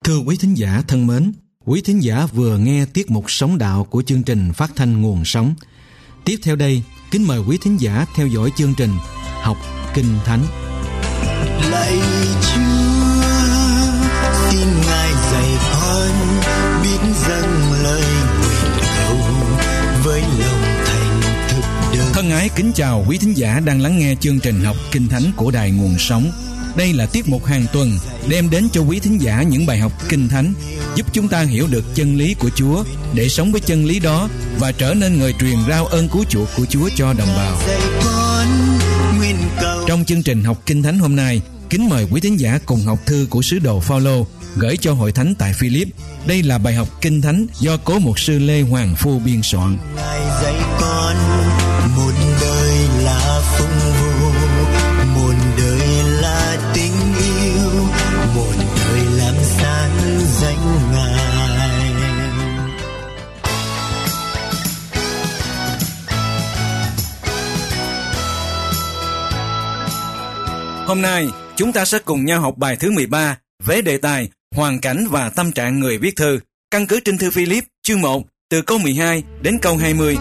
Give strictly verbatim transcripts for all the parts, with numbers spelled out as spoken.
Thưa quý thính giả thân mến, quý thính giả vừa nghe tiết mục Sống Đạo của chương trình phát thanh Nguồn Sống. Tiếp theo đây, kính mời quý thính giả theo dõi chương trình Học Kinh Thánh. Lạy Chúa, xin Ngài dạy con biết dâng lời nguyện cầu với lòng thành thực đơn. Thân ái kính chào quý thính giả đang lắng nghe chương trình Học Kinh Thánh của Đài Nguồn Sống. Đây là tiết mục hàng tuần đem đến cho quý thính giả những bài học Kinh Thánh giúp chúng ta hiểu được chân lý của Chúa để sống với chân lý đó và trở nên người truyền rao ơn cứu chuộc của Chúa cho đồng bào. Trong chương trình Học Kinh Thánh hôm nay, kính mời quý thính giả cùng học thư của sứ đồ Phao-lô gửi cho hội thánh tại Philip. Đây là bài học Kinh Thánh do cố mục sư Lê Hoàng Phu biên soạn. Ngài dạy con một đời là phụng vụ, một đời là tình yêu, một đời làm sáng danh Ngài. Hôm nay, chúng ta sẽ cùng nhau học bài thứ mười ba với đề tài Hoàn cảnh và tâm trạng người viết thư, căn cứ trên thư Philip chương một từ câu mười hai đến câu hai mươi.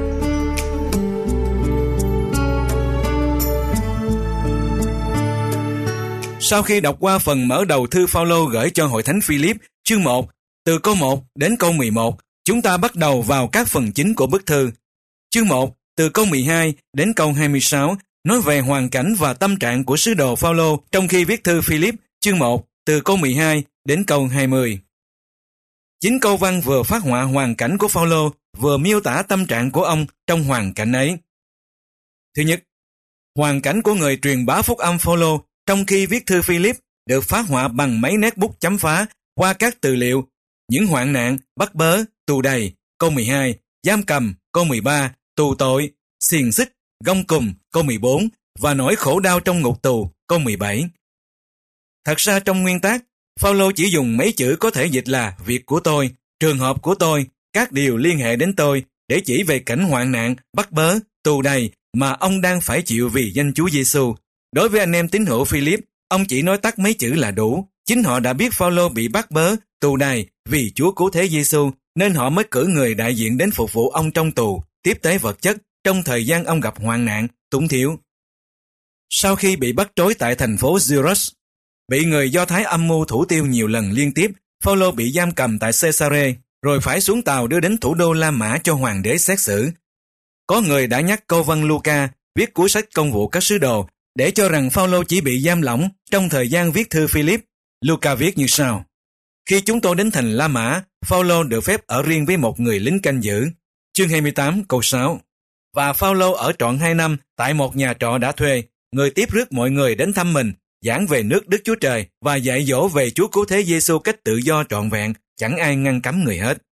Sau khi đọc qua phần mở đầu thư Phao-lô gửi cho hội thánh Philip chương một từ câu một đến câu mười một, chúng ta bắt đầu vào các phần chính của bức thư. Chương một từ câu mười hai đến câu hai mươi sáu nói về hoàn cảnh và tâm trạng của sứ đồ Phao-lô trong khi viết thư Philip chương một từ câu mười hai đến câu hai mươi. Chính câu văn vừa phát họa hoàn cảnh của Phao-lô, vừa miêu tả tâm trạng của ông trong hoàn cảnh ấy. Thứ nhất, hoàn cảnh của người truyền bá phúc âm Phao-lô trong khi viết thư Philip được phát họa bằng mấy nét bút chấm phá qua các từ liệu: những hoạn nạn, bắt bớ, tù đầy, câu mười hai, giam cầm, câu mười ba, tù tội, xiềng xích, gông cùm, câu mười bốn và nỗi khổ đau trong ngục tù, câu mười bảy. Thật ra trong nguyên tác, Phao-lô chỉ dùng mấy chữ có thể dịch là việc của tôi, trường hợp của tôi, các điều liên hệ đến tôi để chỉ về cảnh hoạn nạn, bắt bớ, tù đầy mà ông đang phải chịu vì danh Chúa Giêsu. Đối với anh em tín hữu Philip, ông chỉ nói tắt mấy chữ là đủ. Chính họ đã biết Phao-lô bị bắt bớ, tù đầy vì Chúa cứu thế Giêsu, nên họ mới cử người đại diện đến phục vụ ông trong tù, tiếp tế vật chất trong thời gian ông gặp hoạn nạn, túng thiếu. Sau khi bị bắt trối tại thành phố Zyros, bị người Do Thái âm mưu thủ tiêu nhiều lần liên tiếp, Phao-lô bị giam cầm tại Caesarea, rồi phải xuống tàu đưa đến thủ đô La Mã cho hoàng đế xét xử. Có người đã nhắc câu văn Luca viết cuốn sách Công vụ các sứ đồ để cho rằng Phao-lô chỉ bị giam lỏng trong thời gian viết thư Philip. Luca viết như sau: khi chúng tôi đến thành La Mã, Phao-lô được phép ở riêng với một người lính canh giữ. Chương hai mươi tám câu sáu. Và Phao-lô ở trọn hai năm tại một nhà trọ đã thuê, người tiếp rước mọi người đến thăm mình, giảng về nước Đức Chúa Trời và dạy dỗ về Chúa cứu thế Giêsu cách tự do trọn vẹn, chẳng ai ngăn cấm người hết.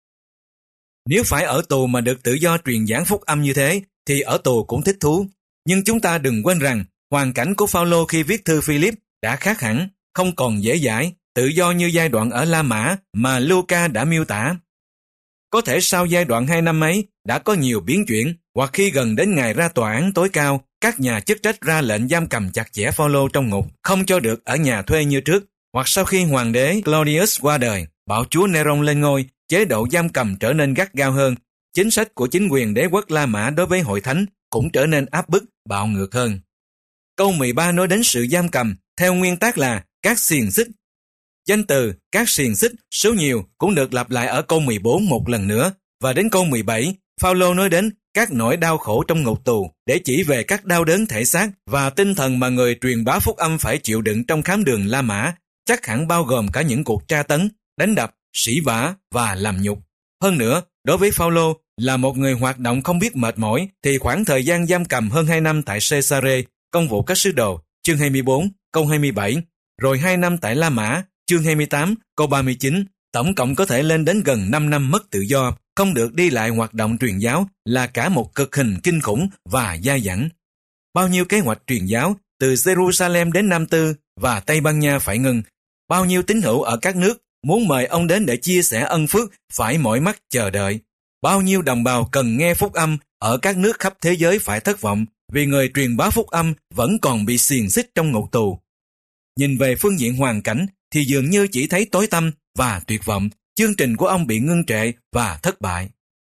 Nếu phải ở tù mà được tự do truyền giảng phúc âm như thế, thì ở tù cũng thích thú. Nhưng chúng ta đừng quên rằng, hoàn cảnh của Phao-lô khi viết thư Philip đã khác hẳn, không còn dễ dãi, tự do như giai đoạn ở La Mã mà Luca đã miêu tả. Có thể sau giai đoạn hai năm ấy đã có nhiều biến chuyển, hoặc khi gần đến ngày ra tòa án tối cao, các nhà chức trách ra lệnh giam cầm chặt chẽ Phao-lô trong ngục, không cho được ở nhà thuê như trước, hoặc sau khi hoàng đế Claudius qua đời, bạo chúa Neron lên ngôi, chế độ giam cầm trở nên gắt gao hơn, chính sách của chính quyền đế quốc La Mã đối với hội thánh cũng trở nên áp bức, bạo ngược hơn. Câu mười ba nói đến sự giam cầm, theo nguyên tác là các xiềng xích. Danh từ các xiềng xích số nhiều cũng được lặp lại ở câu mười bốn một lần nữa, và đến câu mười bảy, Phao-lô nói đến các nỗi đau khổ trong ngục tù để chỉ về các đau đớn thể xác và tinh thần mà người truyền bá phúc âm phải chịu đựng trong khám đường La Mã, chắc hẳn bao gồm cả những cuộc tra tấn, đánh đập, sỉ vả và làm nhục. Hơn nữa, đối với Phao-lô là một người hoạt động không biết mệt mỏi, thì khoảng thời gian giam cầm hơn hai năm tại Caesarea, Công vụ các sứ đồ, chương hai mươi bốn, câu hai mươi bảy, rồi hai năm tại La Mã, chương hai mươi tám, câu ba mươi chín, tổng cộng có thể lên đến gần năm năm mất tự do, không được đi lại hoạt động truyền giáo, là cả một cực hình kinh khủng và dai dẳng. Bao nhiêu kế hoạch truyền giáo từ Jerusalem đến Nam Tư và Tây Ban Nha phải ngừng. Bao nhiêu tín hữu ở các nước muốn mời ông đến để chia sẻ ân phước phải mỏi mắt chờ đợi. Bao nhiêu đồng bào cần nghe phúc âm ở các nước khắp thế giới phải thất vọng vì người truyền bá phúc âm vẫn còn bị xiềng xích trong ngục tù. Nhìn về phương diện hoàn cảnh thì dường như chỉ thấy tối tăm và tuyệt vọng, chương trình của ông bị ngưng trệ và thất bại.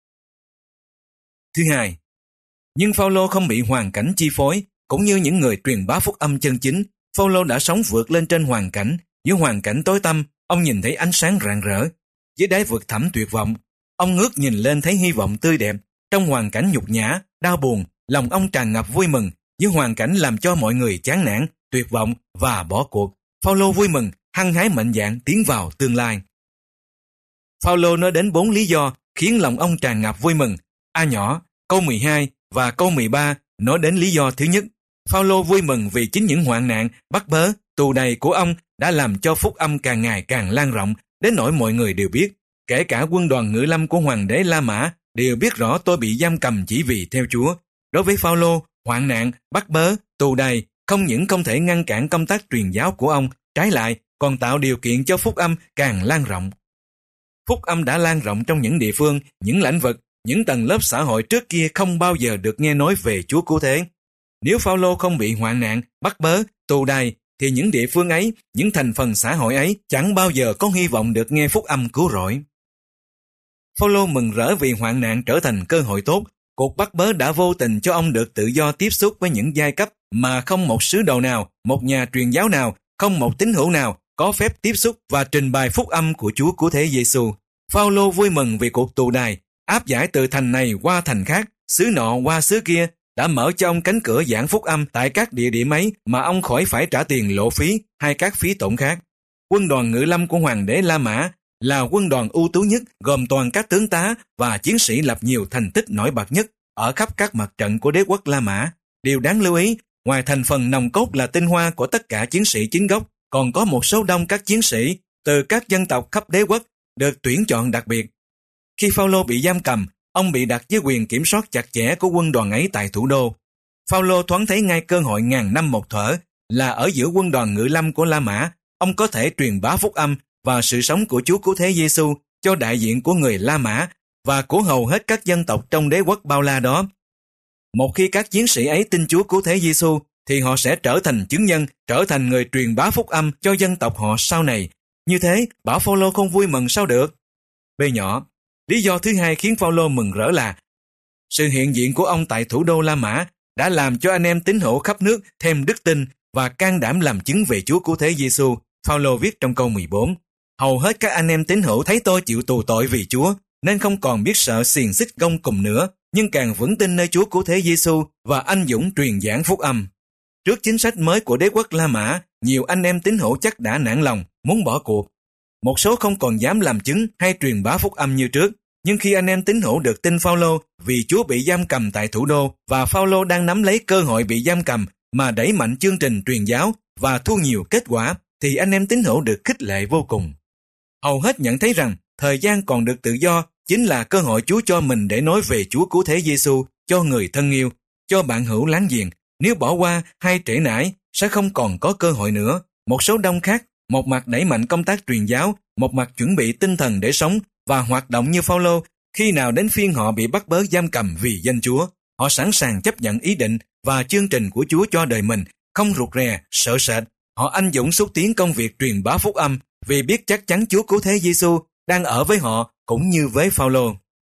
Thứ hai, nhưng Phao-lô không bị hoàn cảnh chi phối, cũng như những người truyền bá phúc âm chân chính. Phao-lô đã sống vượt lên trên hoàn cảnh. Dưới hoàn cảnh tối tăm, ông nhìn thấy ánh sáng rạng rỡ. Dưới đáy vực thẳm tuyệt vọng, ông ngước nhìn lên thấy hy vọng tươi đẹp. Trong hoàn cảnh nhục nhã, đau buồn, lòng ông tràn ngập vui mừng. Dưới hoàn cảnh làm cho mọi người chán nản, tuyệt vọng và bỏ cuộc, Phao-lô vui mừng, hăng hái mạnh dạn tiến vào tương lai. Phao-lô nói đến bốn lý do khiến lòng ông tràn ngập vui mừng. A nhỏ, câu mười hai và câu mười ba nói đến lý do thứ nhất. Phao-lô vui mừng vì chính những hoạn nạn, bắt bớ, tù đầy của ông đã làm cho phúc âm càng ngày càng lan rộng, đến nỗi mọi người đều biết, kể cả quân đoàn ngự lâm của hoàng đế La Mã đều biết rõ tôi bị giam cầm chỉ vì theo Chúa. Đối với Phao-lô, hoạn nạn, bắt bớ, tù đầy không những không thể ngăn cản công tác truyền giáo của ông, trái lại còn tạo điều kiện cho phúc âm càng lan rộng. Phúc âm đã lan rộng trong những địa phương, những lãnh vực, những tầng lớp xã hội trước kia không bao giờ được nghe nói về Chúa cứu thế. Nếu Phao-lô không bị hoạn nạn, bắt bớ, tù đầy, thì những địa phương ấy, những thành phần xã hội ấy chẳng bao giờ có hy vọng được nghe phúc âm cứu rỗi. Phao-lô mừng rỡ vì hoạn nạn trở thành cơ hội tốt. Cuộc bắt bớ đã vô tình cho ông được tự do tiếp xúc với những giai cấp mà không một sứ đồ nào, một nhà truyền giáo nào, không một tín hữu nào có phép tiếp xúc và trình bày phúc âm của Chúa cứu thế Giêsu. Phao-lô vui mừng vì cuộc tù đày, áp giải từ thành này qua thành khác, xứ nọ qua xứ kia, đã mở cho ông cánh cửa giảng phúc âm tại các địa điểm ấy mà ông khỏi phải trả tiền lộ phí hay các phí tổn khác. Quân đoàn ngự lâm của hoàng đế La Mã là quân đoàn ưu tú nhất, gồm toàn các tướng tá và chiến sĩ lập nhiều thành tích nổi bật nhất ở khắp các mặt trận của đế quốc La Mã. Điều đáng lưu ý, ngoài thành phần nòng cốt là tinh hoa của tất cả chiến sĩ chính gốc, còn có một số đông các chiến sĩ từ các dân tộc khắp đế quốc được tuyển chọn đặc biệt. Khi Phao-lô bị giam cầm, ông bị đặt dưới quyền kiểm soát chặt chẽ của quân đoàn ấy tại thủ đô. Phao-lô thoáng thấy ngay cơ hội ngàn năm một thở là ở giữa quân đoàn ngự lâm của La Mã, ông có thể truyền bá phúc âm và sự sống của Chúa cứu thế Giêsu cho đại diện của người La Mã và của hầu hết các dân tộc trong đế quốc bao la đó. Một khi các chiến sĩ ấy tin Chúa cứu thế Giêsu, thì họ sẽ trở thành chứng nhân, trở thành người truyền bá phúc âm cho dân tộc họ sau này. Như thế, bảo Phao-lô không vui mừng sao được? B nhỏ, lý do thứ hai khiến Phao-lô mừng rỡ là sự hiện diện của ông tại thủ đô La Mã đã làm cho anh em tín hữu khắp nước thêm đức tin và can đảm làm chứng về Chúa cứu thế Giêsu. Phao-lô viết trong câu mười bốn, hầu hết các anh em tín hữu thấy tôi chịu tù tội vì Chúa, nên không còn biết sợ xiềng xích gông cùm nữa, nhưng càng vững tin nơi Chúa cứu thế Giêsu và anh dũng truyền giảng phúc âm. Trước chính sách mới của đế quốc La Mã, nhiều anh em tín hữu chắc đã nản lòng, muốn bỏ cuộc. Một số không còn dám làm chứng hay truyền bá phúc âm như trước, nhưng khi anh em tín hữu được tin Phao-lô vì Chúa bị giam cầm tại thủ đô và Phao-lô đang nắm lấy cơ hội bị giam cầm mà đẩy mạnh chương trình truyền giáo và thu nhiều kết quả, thì anh em tín hữu được khích lệ vô cùng. Hầu hết nhận thấy rằng thời gian còn được tự do chính là cơ hội Chúa cho mình để nói về Chúa cứu thế Giêsu cho người thân yêu, cho bạn hữu láng giềng. Nếu bỏ qua hay trễ nải sẽ không còn có cơ hội nữa. Một số đông khác, một mặt đẩy mạnh công tác truyền giáo, một mặt chuẩn bị tinh thần để sống và hoạt động như Phao-lô. Khi nào đến phiên họ bị bắt bớ giam cầm vì danh Chúa, họ sẵn sàng chấp nhận ý định và chương trình của Chúa cho đời mình, không rụt rè, sợ sệt. Họ anh dũng xúc tiến công việc truyền bá phúc âm vì biết chắc chắn Chúa cứu thế Giêsu đang ở với họ cũng như với Phao-lô.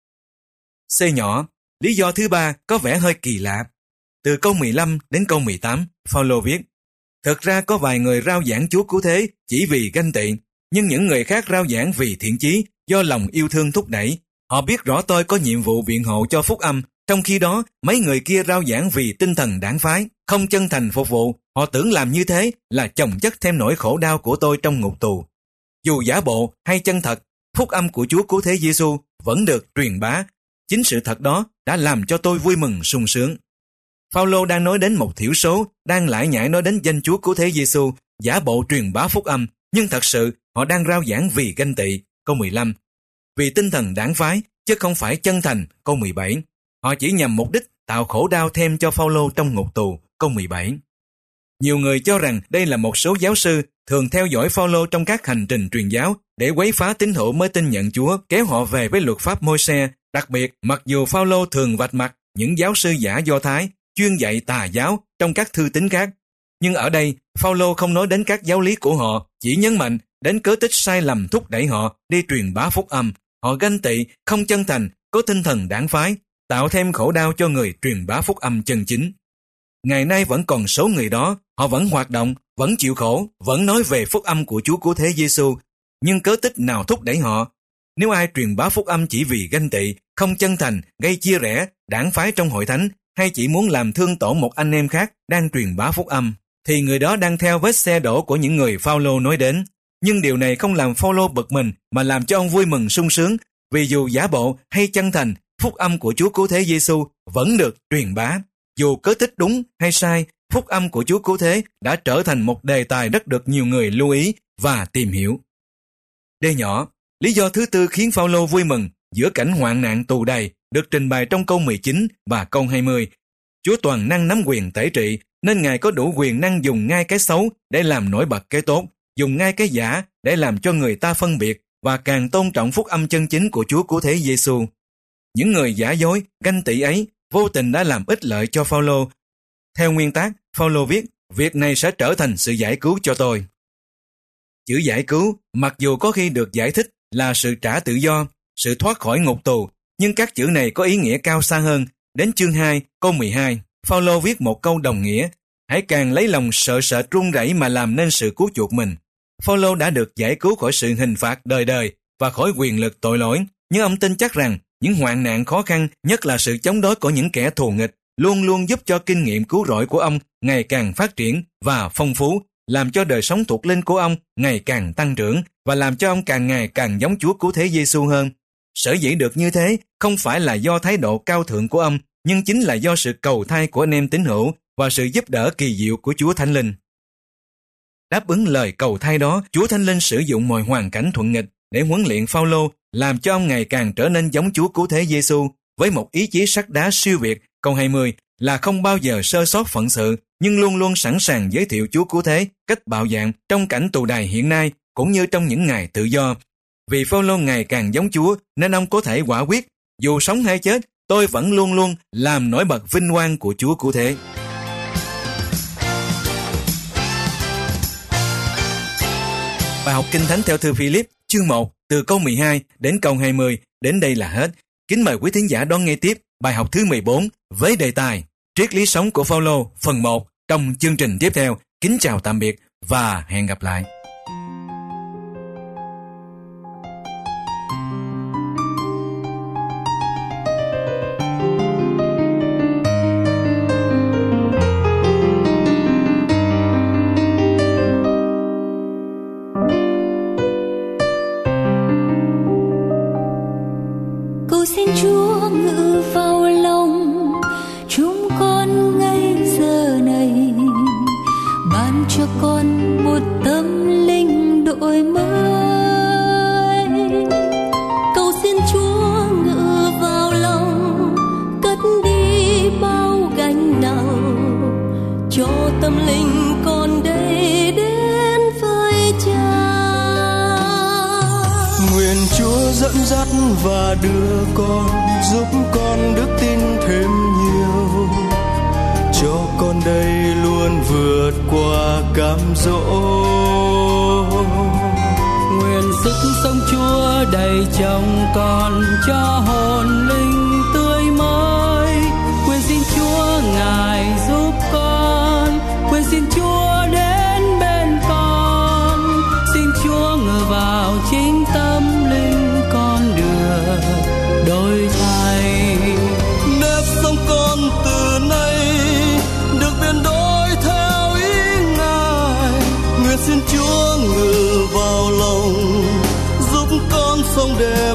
C nhỏ, lý do thứ ba có vẻ hơi kỳ lạ. Từ câu mười lăm đến câu mười tám, Phao-lô viết, thực ra có vài người rao giảng Chúa cứu thế chỉ vì ganh tị, nhưng những người khác rao giảng vì thiện chí, do lòng yêu thương thúc đẩy. Họ biết rõ tôi có nhiệm vụ biện hộ cho phúc âm, trong khi đó mấy người kia rao giảng vì tinh thần đảng phái, không chân thành phục vụ. Họ tưởng làm như thế là chồng chất thêm nỗi khổ đau của tôi trong ngục tù. Dù giả bộ hay chân thật, phúc âm của Chúa cứu thế Giêsu vẫn được truyền bá. Chính sự thật đó đã làm cho tôi vui mừng sung sướng. Phao-lô đang nói đến một thiểu số, đang lải nhải nói đến danh Chúa cứu thế Giêsu, giả bộ truyền bá phúc âm, nhưng thật sự họ đang rao giảng vì ganh tị. Câu mười lăm, vì tinh thần đảng phái, chứ không phải chân thành. Câu mười bảy, họ chỉ nhằm mục đích tạo khổ đau thêm cho Phao-lô trong ngục tù. Câu mười bảy, nhiều người cho rằng đây là một số giáo sư thường theo dõi Phao-lô trong các hành trình truyền giáo để quấy phá tín hữu mới tin nhận Chúa, kéo họ về với luật pháp Môi-se. Đặc biệt, mặc dù Phao-lô thường vạch mặt những giáo sư giả Do Thái chuyên dạy tà giáo trong các thư tín khác, nhưng ở đây Phao-lô không nói đến các giáo lý của họ, chỉ nhấn mạnh đến cớ tích sai lầm thúc đẩy họ đi truyền bá phúc âm. Họ ganh tị, không chân thành, có tinh thần đảng phái, tạo thêm khổ đau cho người truyền bá phúc âm chân chính. Ngày nay vẫn còn số người đó, họ vẫn hoạt động, vẫn chịu khổ, vẫn nói về phúc âm của Chúa Cứu Thế Giêsu, nhưng cớ tích nào thúc đẩy họ? Nếu ai truyền bá phúc âm chỉ vì ganh tị, không chân thành, gây chia rẽ, đảng phái trong hội thánh, hay chỉ muốn làm thương tổn một anh em khác đang truyền bá phúc âm, thì người đó đang theo vết xe đổ của những người Phao-lô nói đến. Nhưng điều này không làm Phao-lô bực mình, mà làm cho ông vui mừng sung sướng, vì dù giả bộ hay chân thành, phúc âm của Chúa Cứu Thế Giêsu vẫn được truyền bá. Dù cớ tích đúng hay sai, phúc âm của Chúa Cứu Thế đã trở thành một đề tài rất được nhiều người lưu ý và tìm hiểu. D nhỏ, lý do thứ tư khiến Phao-lô vui mừng giữa cảnh hoạn nạn tù đầy được trình bày trong câu mười chín và câu hai mươi. Chúa toàn năng nắm quyền tể trị, nên Ngài có đủ quyền năng dùng ngay cái xấu để làm nổi bật cái tốt, dùng ngay cái giả để làm cho người ta phân biệt và càng tôn trọng phúc âm chân chính của Chúa Cứu Thế Giêsu. Những người giả dối, ganh tị ấy vô tình đã làm ích lợi cho Phao-lô. Theo nguyên tác, Phao-lô viết, việc này sẽ trở thành sự giải cứu cho tôi. Chữ giải cứu, mặc dù có khi được giải thích là sự trả tự do, sự thoát khỏi ngục tù, nhưng các chữ này có ý nghĩa cao xa hơn. Đến chương hai, câu mười hai, Phao-lô viết một câu đồng nghĩa, hãy càng lấy lòng sợ sệt run rẩy mà làm nên sự cứu chuộc mình. Phao-lô đã được giải cứu khỏi sự hình phạt đời đời và khỏi quyền lực tội lỗi, nhưng ông tin chắc rằng những hoạn nạn khó khăn, nhất là sự chống đối của những kẻ thù nghịch, luôn luôn giúp cho kinh nghiệm cứu rỗi của ông ngày càng phát triển và phong phú, làm cho đời sống thuộc linh của ông ngày càng tăng trưởng và làm cho ông càng ngày càng giống Chúa Cứu Thế Giêsu hơn. Sở dĩ được như thế không phải là do thái độ cao thượng của ông, nhưng chính là do sự cầu thay của anh em tín hữu và sự giúp đỡ kỳ diệu của Chúa Thánh Linh. Đáp ứng lời cầu thay đó, Chúa Thánh Linh sử dụng mọi hoàn cảnh thuận nghịch để huấn luyện Phao-lô, làm cho ông ngày càng trở nên giống Chúa Cứu Thế Giêsu với một ý chí sắt đá siêu việt. Câu hai mươi là không bao giờ sơ sót phận sự, nhưng luôn luôn sẵn sàng giới thiệu Chúa Cứu Thế cách bạo dạn trong cảnh tù đày hiện nay cũng như trong những ngày tự do. Vì Phao-lô ngày càng giống Chúa nên ông có thể quả quyết, dù sống hay chết, tôi vẫn luôn luôn làm nổi bật vinh quang của Chúa Cứu Thế. Bài học Kinh Thánh theo thư Philip, chương một, từ câu mười hai đến câu hai mươi, đến đây là hết. Kính mời quý thính giả đón nghe tiếp bài học thứ mười bốn với đề tài Triết lý sống của Phao-lô phần một trong chương trình tiếp theo. Kính chào tạm biệt và hẹn gặp lại. Xin Chúa ngự vào lòng chúng con ngay giờ này, ban cho con một tâm linh đổi mới. Cầu xin Chúa ngự vào lòng, cất đi bao gánh nặng, cho tâm linh con đây đến với Cha. Nguyện Chúa dẫn dắt và đưa con, giúp con đức tin thêm nhiều, cho con đây luôn vượt qua cám dỗ. Nguyện sức sống Chúa đầy trong con, cho hồn linh tươi mới. Nguyện xin Chúa Ngài giúp con, nguyện xin Chúa đến bên con, xin Chúa ngự vào chính tâm linh con được đổi thay. Nếp sống con từ nay được biến đổi theo ý Ngài. Nguyện xin Chúa ngự vào lòng, giúp con sống đẹp